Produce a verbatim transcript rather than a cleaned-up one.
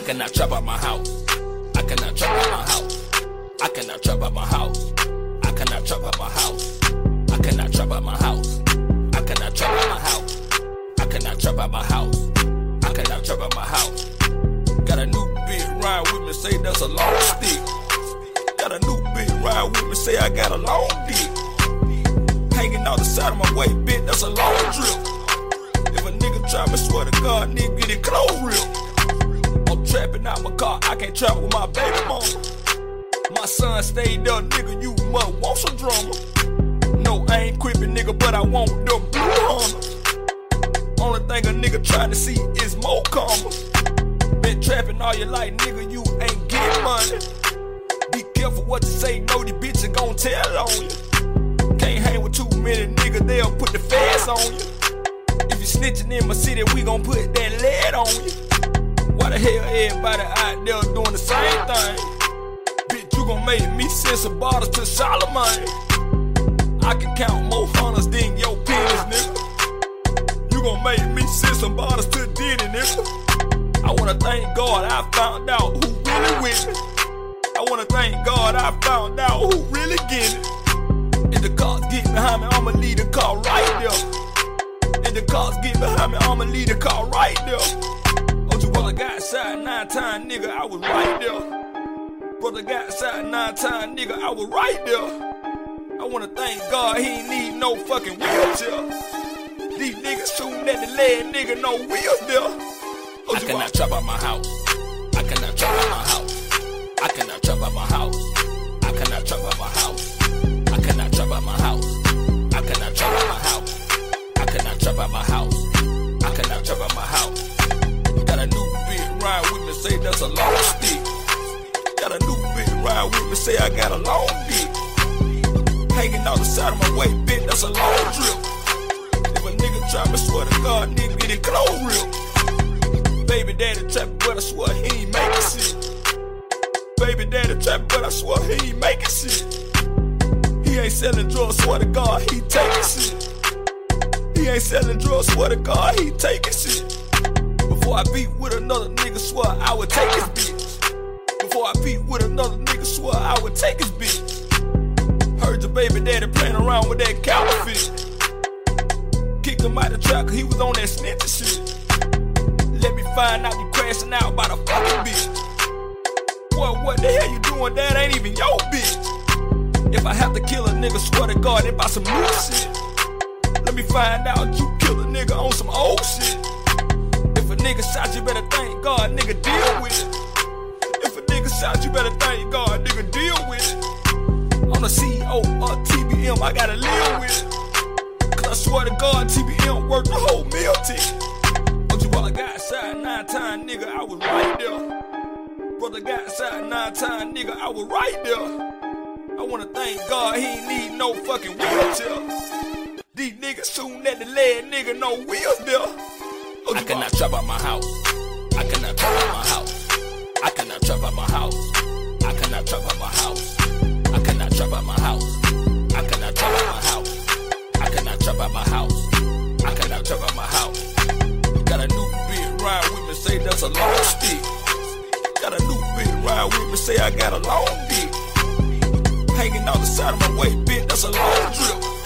cannot trap out my house. I cannot trap out my house. I cannot trap out my house. I cannot trap out my house. I cannot trap out my house. I cannot trap out my house. I cannot trap out my house. I cannot trap out my house. Got a new bitch ride with me, say that's a long stick. Got a new bitch ride with me, say I got a long dick. Hanging out the side of my way, bitch, that's a long drip. If a nigga try me, swear to God, nigga get it close real. I'm trapping out my car, I can't trap with my baby mama. My son stayed there, nigga, you must want some drama. No, I ain't quipping, nigga, but I want them blue hunters. Only thing a nigga trying to see is more commas. Been trapping all your life, nigga, you ain't getting money. Be careful what you say, know these bitches gon' tell on you. Can't hang with too many niggas, they'll put the fast on you. If you snitching in my city, we gon' put that lead on you. Why the hell everybody out there doing the same thing? Bitch, you gon' make me send some bottles to Solomon. I can count more hunters than your penis, nigga. You gon' make me send some bottles to Diddy, nigga. I wanna thank God I found out who really with me. I wanna thank God I found out who really get it. If the cops get behind me, I'ma leave the car right there. If the cops get behind me, I'ma leave the car right there. Oh, you brother got shot nine times, nigga, I was right there. Brother got shot nine times, nigga, I was right there. I wanna thank God he ain't need no fucking wheelchair. These niggas shooting at the lead, nigga, no wheels there. Oh, I cannot trap out my house. I cannot trap out my house. I cannot trap out my house. I cannot trap out my house. I cannot trap out my house. I cannot trap out my house. I cannot trap out my house. I cannot trap out my house. Got a new bitch ride with me, say that's a long stick. Got a new bitch ride with me, say I got a long dick. Hanging out the side of my way, bitch, that's a long drip. If a nigga try me, swear to God, nigga get it close real. Baby daddy trapping, but I swear he ain't making shit. Baby daddy trapping, but I swear he ain't making shit. He ain't selling drugs, swear to God, he taking shit. He ain't selling drugs, swear to God, he taking shit. Before I beat with another nigga, swear I would take his bitch. Before I beat with another nigga, swear I would take his bitch. Heard your baby daddy playing around with that counterfeit. Kicked him out the trap cause he was on that snitching shit. Let me find out you crashing out by the fucking bitch. Boy, what the hell you doing? That ain't even your bitch. If I have to kill a nigga, swear to God, it about some new shit. Let me find out you kill a nigga on some old shit. If a nigga shot you, better thank God, nigga, deal with it. If a nigga shot you, better thank God, nigga, deal with it. I'm the C E O of T B M, I gotta live with it. Cause I swear to God, T B M worked the whole meal ticket. But you all got shot nine times, nigga, I was right there. Brother got shot nine times, nigga, I was right there. I wanna thank God he ain't need no fucking wheelchair. These niggas shooting at the lead, nigga, no wheels there. Oh, I cannot trap out my house. I cannot trap out my house. I cannot trap out my house. I cannot trap out my house. I cannot trap out my house. I cannot trap out my house. I cannot trap out my house. I cannot trap out my house. Got a new bitch ride with me, say that's a long stick. Got a new bitch ride with me, say I got a long dick. Hanging out the side of my way, bitch, that's a long drip.